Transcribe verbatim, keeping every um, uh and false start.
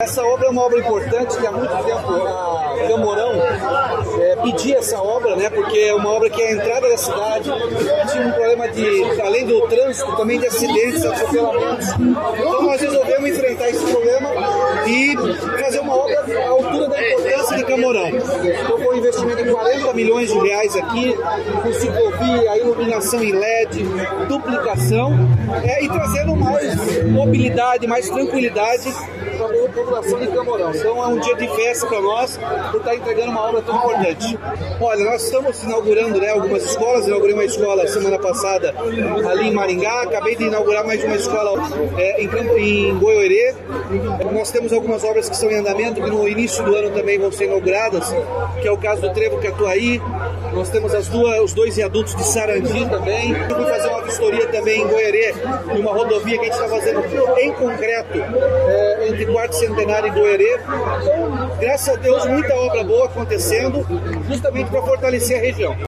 essa obra é uma obra importante, que há muito tempo a Camorão é, pedia essa obra, né, porque é uma obra que é a entrada da cidade, tinha um problema de, além do trânsito, também de acidentes, atropelamentos. Então nós resolvemos enfrentar esse problema e fazer uma obra à altura da importância de Camorão. Então foi um investimento de quarenta milhões de reais aqui, com ciclovia, a iluminação em L E D, duplicação, é, e trazendo mais mobilidade, mais tranquilidade para a população de Camorão. Então é um dia de festa para nós, por estar entregando uma obra tão importante. Olha, nós estamos inaugurando, né, algumas escolas. Inaugurei uma escola semana passada ali em Maringá, acabei de inaugurar mais uma escola é, em, Campo, em Goiorê. Nós temos algumas obras que estão em andamento, que no início do ano também vão ser inauguradas, que é o caso do Trevo Catuaí. Nós temos as duas, os dois viadutos de Sarandi também. Eu fui fazer uma vistoria também em Goiorê, numa rodovia que a gente está fazendo em concreto, é, entre Quarto Centenário e Goiorê. Então, graças a Deus, muita obra boa acontecendo, justamente para fortalecer a região.